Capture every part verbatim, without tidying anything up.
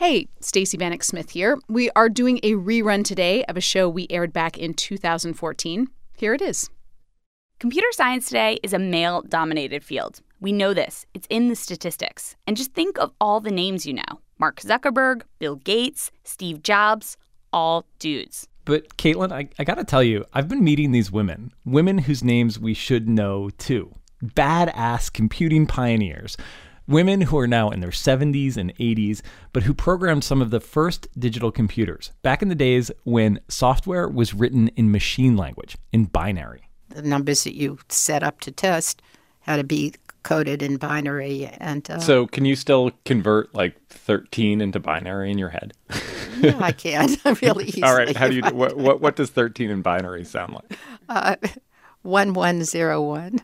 Hey, Stacey Vanek Smith here. We are doing a rerun today of a show we aired back in two thousand fourteen. Here it is. Computer science today is a male-dominated field. We know this. It's in the statistics. And just think of all the names you know. Mark Zuckerberg, Bill Gates, Steve Jobs, all dudes. But, Caitlin, I, I got to tell you, I've been meeting these women, women whose names we should know, too. Badass computing pioneers. Women who are now in their seventies and eighties, but who programmed some of the first digital computers back in the days when software was written in machine language, in binary. The numbers that you set up to test had to be coded in binary. And uh, So can you still convert like thirteen into binary in your head? No, I can't. Really easily. All right. How do you? What, what what does thirteen in binary sound like? Uh, one one zero one.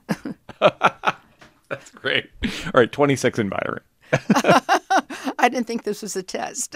That's great. All right, twenty-six in binary. I didn't think this was a test.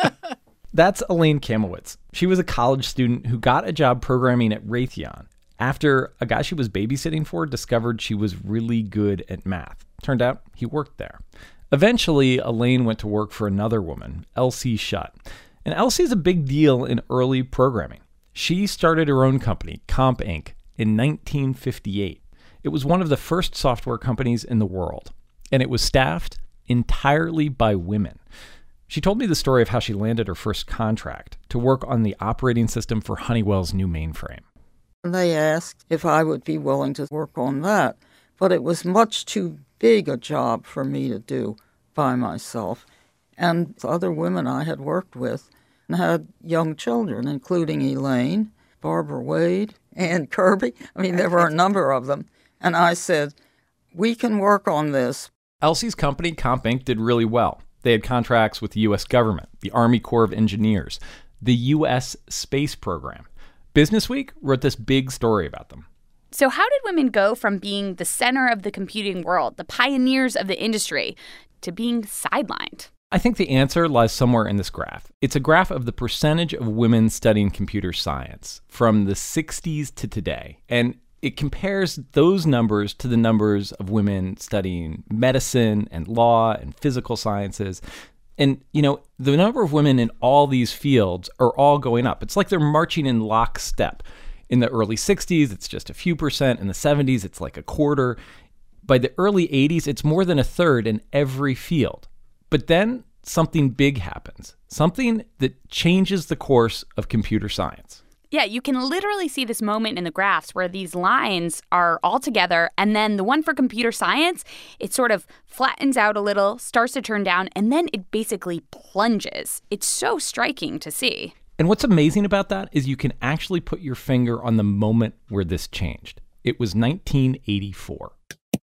That's Elaine Kamowitz. She was a college student who got a job programming at Raytheon after a guy she was babysitting for discovered she was really good at math. Turned out he worked there. Eventually, Elaine went to work for another woman, Elsie Shutt. And Elsie's a big deal in early programming. She started her own company, Comp Incorporated, in nineteen fifty-eight. It was one of the first software companies in the world, and it was staffed entirely by women. She told me the story of how she landed her first contract to work on the operating system for Honeywell's new mainframe. They asked if I would be willing to work on that, but it was much too big a job for me to do by myself. And other women I had worked with had young children, including Elaine, Barbara Wade, Ann Kirby. I mean, there were a number of them. And I said, we can work on this. Elsie's company, Comp Incorporated, did really well. They had contracts with the U S government, the Army Corps of Engineers, the U S Space Program. Businessweek wrote this big story about them. So how did women go from being the center of the computing world, the pioneers of the industry, to being sidelined? I think the answer lies somewhere in this graph. It's a graph of the percentage of women studying computer science from the sixties to today. And it compares those numbers to the numbers of women studying medicine and law and physical sciences. And, you know, the number of women in all these fields are all going up. It's like they're marching in lockstep. In the early sixties, it's just a few percent. In the seventies, it's like a quarter. By the early eighties, it's more than a third in every field. But then something big happens, something that changes the course of computer science. Yeah, you can literally see this moment in the graphs where these lines are all together, and then the one for computer science, it sort of flattens out a little, starts to turn down, and then it basically plunges. It's so striking to see. And what's amazing about that is you can actually put your finger on the moment where this changed. It was nineteen eighty-four.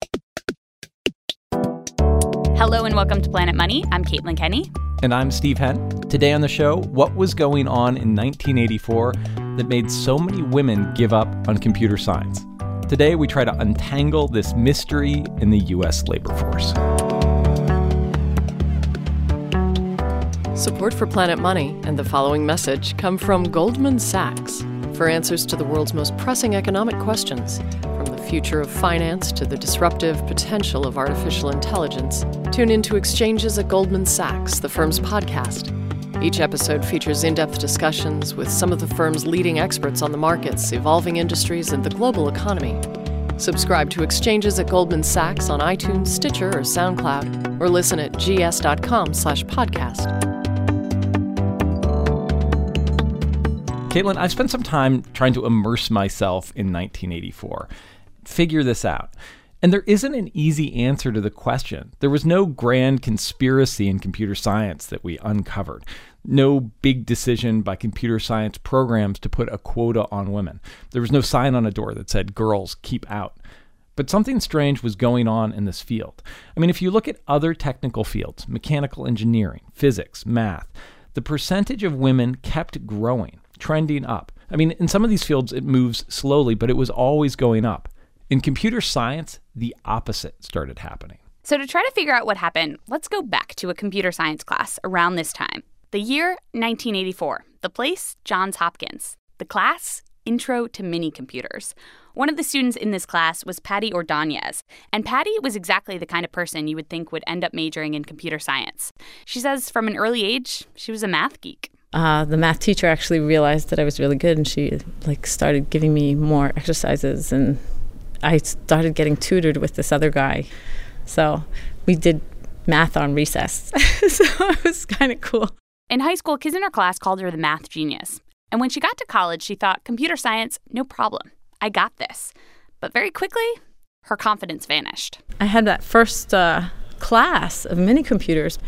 Hello and welcome to Planet Money. I'm Caitlin Kenny. And I'm Steve Henn. Today on the show, what was going on in nineteen eighty-four that made so many women give up on computer science? Today, we try to untangle this mystery in the U S labor force. Support for Planet Money and the following message come from Goldman Sachs. For answers to the world's most pressing economic questions, from the future of finance to the disruptive potential of artificial intelligence, tune into Exchanges at Goldman Sachs, the firm's podcast. Each episode features in-depth discussions with some of the firm's leading experts on the markets, evolving industries, and the global economy. Subscribe to Exchanges at Goldman Sachs on iTunes, Stitcher, or SoundCloud, or listen at gs.com slash podcast. Caitlin, I've spent some time trying to immerse myself in nineteen eighty-four, figure this out. And there isn't an easy answer to the question. There was no grand conspiracy in computer science that we uncovered. No big decision by computer science programs to put a quota on women. There was no sign on a door that said, girls, keep out. But something strange was going on in this field. I mean, if you look at other technical fields, mechanical engineering, physics, math, the percentage of women kept growing, trending up. I mean, in some of these fields, it moves slowly, but it was always going up. In computer science, the opposite started happening. So to try to figure out what happened, let's go back to a computer science class around this time. The year, nineteen eighty-four. The place, Johns Hopkins. The class, Intro to Mini Computers. One of the students in this class was Patty Ordonez, and Patty was exactly the kind of person you would think would end up majoring in computer science. She says from an early age, she was a math geek. Uh, the math teacher actually realized that I was really good, and she like started giving me more exercises, and I started getting tutored with this other guy. So we did math on recess. So it was kind of cool. In high school, kids in her class called her the math genius. And when she got to college, she thought, computer science, no problem. I got this. But very quickly, her confidence vanished. I had that first uh, class of mini computers.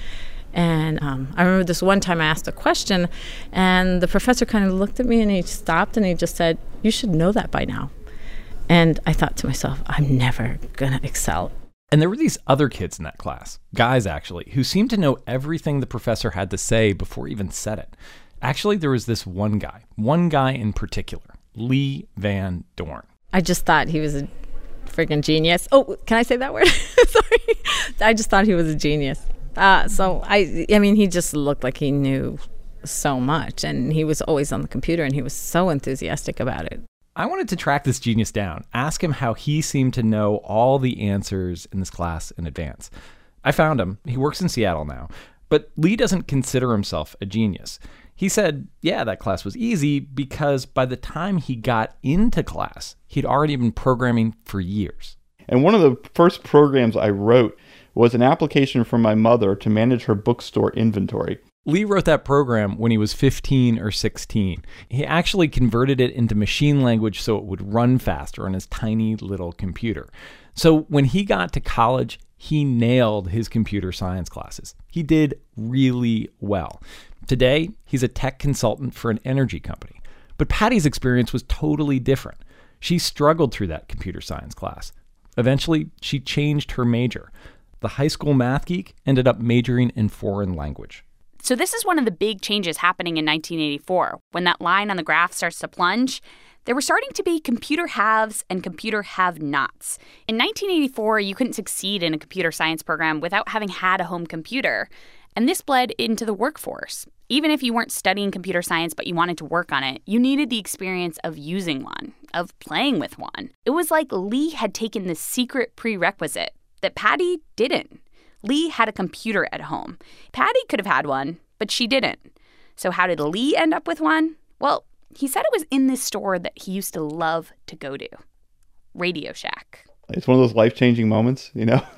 And um, I remember this one time I asked a question, and the professor kind of looked at me and he stopped and he just said, "You should know that by now." And I thought to myself, I'm never going to excel. And there were these other kids in that class, guys actually, who seemed to know everything the professor had to say before he even said it. Actually, there was this one guy, one guy in particular, Lee Van Dorn. I just thought he was a freaking genius. Oh, can I say that word? Sorry. I just thought he was a genius. Uh, so, I I mean, he just looked like he knew so much, and he was always on the computer, and he was so enthusiastic about it. I wanted to track this genius down, ask him how he seemed to know all the answers in this class in advance. I found him. He works in Seattle now. But Lee doesn't consider himself a genius. He said, yeah, that class was easy because by the time he got into class, he'd already been programming for years. And one of the first programs I wrote was an application for my mother to manage her bookstore inventory. Lee wrote that program when he was fifteen or sixteen. He actually converted it into machine language so it would run faster on his tiny little computer. So when he got to college, he nailed his computer science classes. He did really well. Today, he's a tech consultant for an energy company. But Patty's experience was totally different. She struggled through that computer science class. Eventually, she changed her major. The high school math geek ended up majoring in foreign language. So this is one of the big changes happening in nineteen eighty-four. When that line on the graph starts to plunge, there were starting to be computer haves and computer have-nots. In nineteen eighty-four, you couldn't succeed in a computer science program without having had a home computer. And this bled into the workforce. Even if you weren't studying computer science but you wanted to work on it, you needed the experience of using one, of playing with one. It was like Lee had taken this secret prerequisite that Patty didn't. Lee had a computer at home. Patty could have had one, but she didn't. So how did Lee end up with one? Well, he said it was in this store that he used to love to go to, Radio Shack. It's one of those life-changing moments, you know?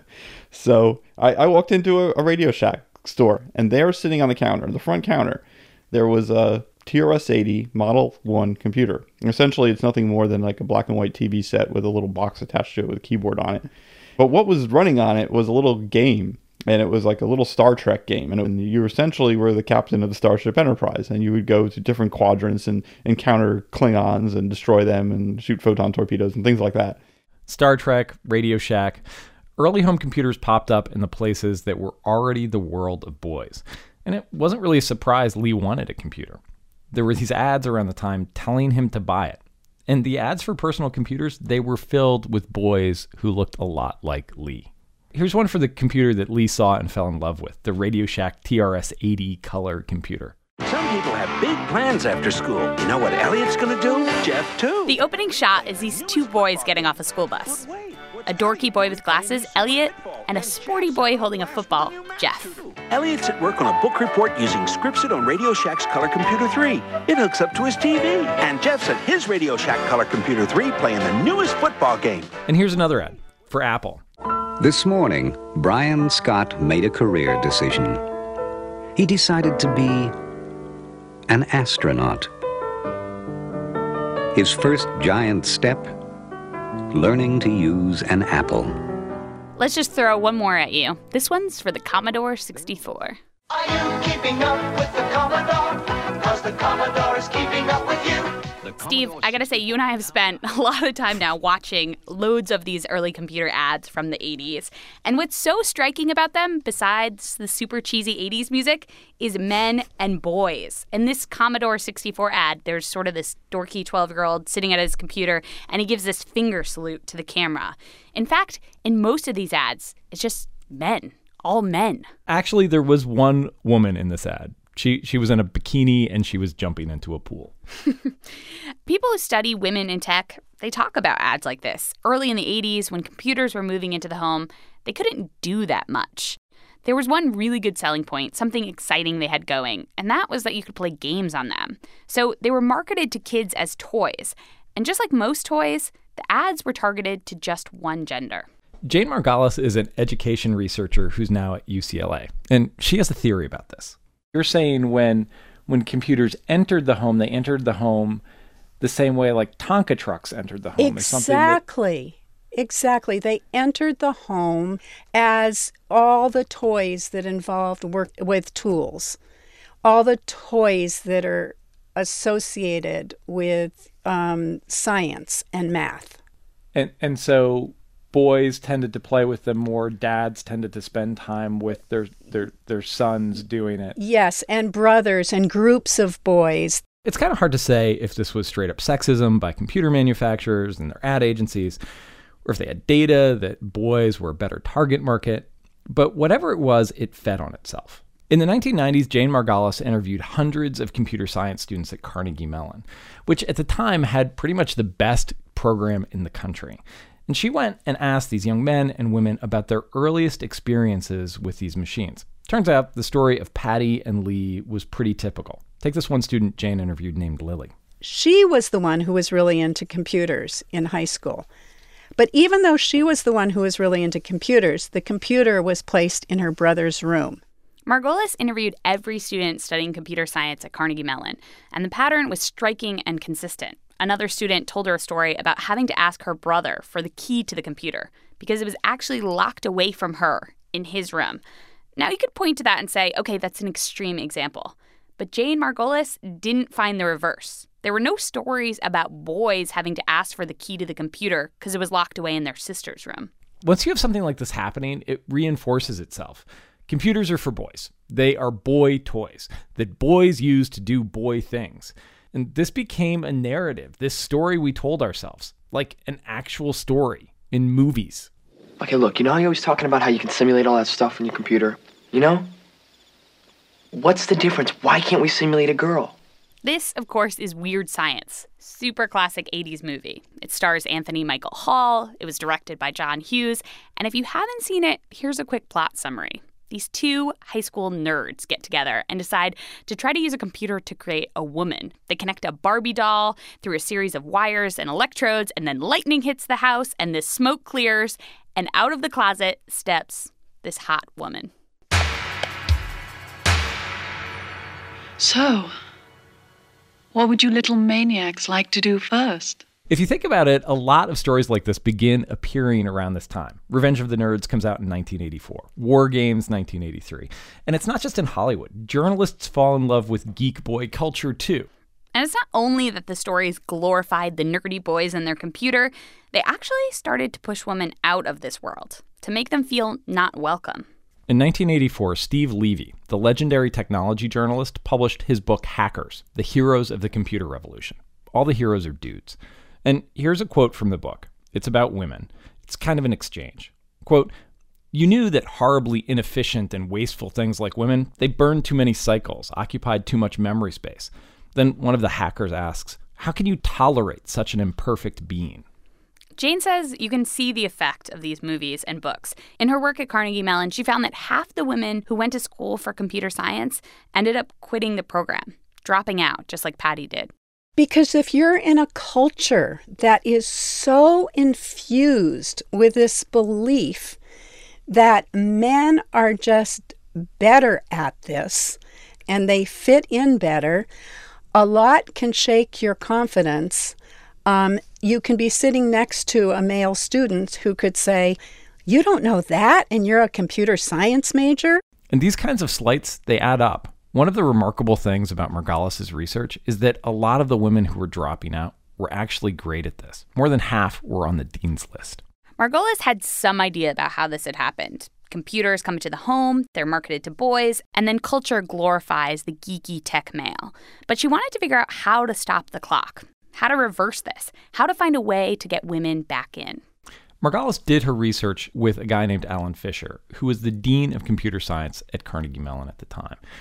So I, I walked into a, a Radio Shack store, and there sitting on the counter, the front counter, there was a T R S eighty Model one computer. And essentially, it's nothing more than like a black and white T V set with a little box attached to it with a keyboard on it. But what was running on it was a little game, and it was like a little Star Trek game. And you essentially were the captain of the Starship Enterprise, and you would go to different quadrants and encounter Klingons and destroy them and shoot photon torpedoes and things like that. Star Trek, Radio Shack. Early home computers popped up in the places that were already the world of boys. And it wasn't really a surprise Lee wanted a computer. There were these ads around the time telling him to buy it. And the ads for personal computers, they were filled with boys who looked a lot like Lee. Here's one for the computer that Lee saw and fell in love with, the Radio Shack T R S eighty color computer. Some people have big plans after school. You know what Elliot's gonna do? Jeff, too. The opening shot is these two boys getting off a school bus. A dorky boy with glasses, Elliot, and a sporty boy holding a football, Jeff. Elliot's at work on a book report using Scripsit on Radio Shack's Color Computer three. It hooks up to his T V. And Jeff's at his Radio Shack Color Computer three playing the newest football game. And here's another ad for Apple. This morning, Brian Scott made a career decision. He decided to be an astronaut. His first giant step, learning to use an Apple. Let's just throw one more at you. This one's for the Commodore sixty-four. Are you keeping up with the Commodore? Because the Commodore is keeping up with you. Steve, I gotta say, you and I have spent a lot of time now watching loads of these early computer ads from the eighties. And what's so striking about them, besides the super cheesy eighties music, is men and boys. In this Commodore sixty-four ad, there's sort of this dorky twelve-year-old sitting at his computer, and he gives this finger salute to the camera. In fact, in most of these ads, it's just men. All men. Actually, there was one woman in this ad. She she was in a bikini and she was jumping into a pool. People who study women in tech, they talk about ads like this. Early in the eighties, when computers were moving into the home, they couldn't do that much. There was one really good selling point, something exciting they had going, and that was that you could play games on them. So they were marketed to kids as toys. And just like most toys, the ads were targeted to just one gender. Jane Margolis is an education researcher who's now at U C L A, and she has a theory about this. You're saying when when computers entered the home, they entered the home the same way like Tonka trucks entered the home. Exactly. That... Exactly. They entered the home as all the toys that involved work with tools, all the toys that are associated with um, science and math. And and so boys tended to play with them more. Dads tended to spend time with their, their, their sons doing it. Yes, and brothers and groups of boys. It's kind of hard to say if this was straight up sexism by computer manufacturers and their ad agencies, or if they had data that boys were a better target market. But whatever it was, it fed on itself. In the nineteen nineties, Jane Margolis interviewed hundreds of computer science students at Carnegie Mellon, which at the time had pretty much the best program in the country. And she went and asked these young men and women about their earliest experiences with these machines. Turns out the story of Patty and Lee was pretty typical. Take this one student Jane interviewed named Lily. She was the one who was really into computers in high school. But even though she was the one who was really into computers, the computer was placed in her brother's room. Margolis interviewed every student studying computer science at Carnegie Mellon, and the pattern was striking and consistent. Another student told her a story about having to ask her brother for the key to the computer because it was actually locked away from her in his room. Now, you could point to that and say, okay, that's an extreme example. But Jane Margolis didn't find the reverse. There were no stories about boys having to ask for the key to the computer because it was locked away in their sister's room. Once you have something like this happening, it reinforces itself. Computers are for boys. They are boy toys that boys use to do boy things. And this became a narrative, this story we told ourselves, like an actual story in movies. Okay, look, you know how you're always talking about how you can simulate all that stuff on your computer? You know? What's the difference? Why can't we simulate a girl? This, of course, is Weird Science, super classic eighties movie. It stars Anthony Michael Hall. It was directed by John Hughes. And if you haven't seen it, here's a quick plot summary. These two high school nerds get together and decide to try to use a computer to create a woman. They connect a Barbie doll through a series of wires and electrodes, and then lightning hits the house, and this smoke clears, and out of the closet steps this hot woman. So, what would you little maniacs like to do first? If you think about it, a lot of stories like this begin appearing around this time. Revenge of the Nerds comes out in nineteen eighty-four. War Games, nineteen eighty-three. And it's not just in Hollywood. Journalists fall in love with geek boy culture, too. And it's not only that the stories glorified the nerdy boys and their computer, they actually started to push women out of this world, to make them feel not welcome. In nineteen eighty-four, Steve Levy, the legendary technology journalist, published his book Hackers, The Heroes of the Computer Revolution. All the heroes are dudes. And here's a quote from the book. It's about women. It's kind of an exchange. Quote, "You knew that horribly inefficient and wasteful things like women, they burned too many cycles, occupied too much memory space." Then one of the hackers asks, "How can you tolerate such an imperfect being?" Jane says you can see the effect of these movies and books. In her work at Carnegie Mellon, she found that half the women who went to school for computer science ended up quitting the program, dropping out, just like Patty did. Because if you're in a culture that is so infused with this belief that men are just better at this and they fit in better, a lot can shake your confidence. Um, you can be sitting next to a male student who could say, "You don't know that, and you're a computer science major?" And these kinds of slights, they add up. One of the remarkable things about Margolis' research is that a lot of the women who were dropping out were actually great at this. More than half were on the dean's list. Margolis had some idea about how this had happened. Computers come into the home, they're marketed to boys, and then culture glorifies the geeky tech male. But she wanted to figure out how to stop the clock, how to reverse this, how to find a way to get women back in. Margolis did her research with a guy named Alan Fisher, who was the dean of computer science at Carnegie Mellon at the time.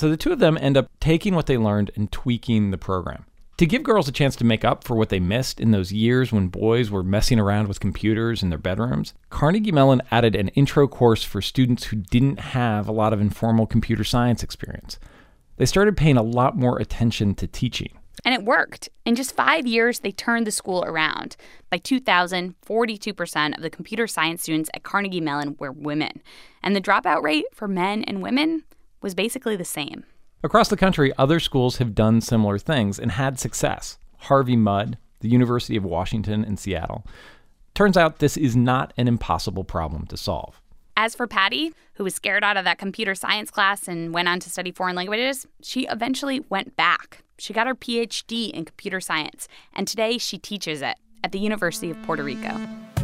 So the two of them end up taking what they learned and tweaking the program. To give girls a chance to make up for what they missed in those years when boys were messing around with computers in their bedrooms, Carnegie Mellon added an intro course for students who didn't have a lot of informal computer science experience. They started paying a lot more attention to teaching. And it worked. In just five years, they turned the school around. By two thousand, forty-two percent of the computer science students at Carnegie Mellon were women. And the dropout rate for men and women was basically the same. Across the country, other schools have done similar things and had success. Harvey Mudd, the University of Washington in Seattle. Turns out this is not an impossible problem to solve. As for Patty, who was scared out of that computer science class and went on to study foreign languages, she eventually went back. She got her P H D in computer science, and today she teaches it at the University of Puerto Rico.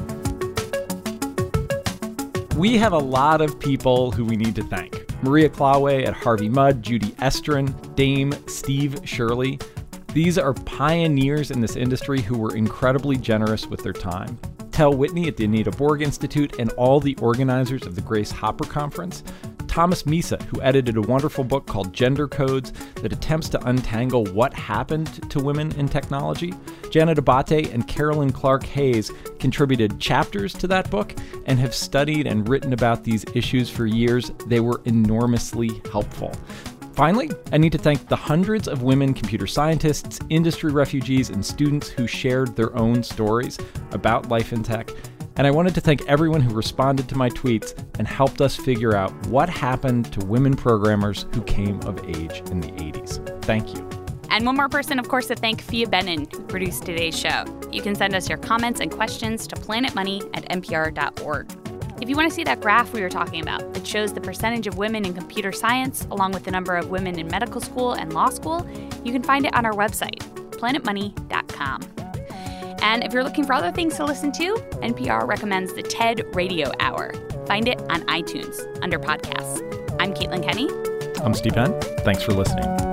We have a lot of people who we need to thank. Maria Klawe at Harvey Mudd, Judy Estrin, Dame Steve Shirley. These are pioneers in this industry who were incredibly generous with their time. Tel Whitney at the Anita Borg Institute and all the organizers of the Grace Hopper Conference. Thomas Misa, who edited a wonderful book called Gender Codes that attempts to untangle what happened to women in technology. Janet Abate and Carolyn Clark Hayes contributed chapters to that book and have studied and written about these issues for years. They were enormously helpful. Finally, I need to thank the hundreds of women computer scientists, industry refugees, and students who shared their own stories about life in tech. And I wanted to thank everyone who responded to my tweets and helped us figure out what happened to women programmers who came of age in the eighties. Thank you. And one more person, of course, to thank Fia Benin, who produced today's show. You can send us your comments and questions to planetmoney at n p r dot org. If you want to see that graph we were talking about that shows the percentage of women in computer science along with the number of women in medical school and law school, you can find it on our website, planet money dot com. And if you're looking for other things to listen to, N P R recommends the TED Radio Hour. Find it on iTunes under podcasts. I'm Caitlin Kenny. I'm Steve Henn. Thanks for listening.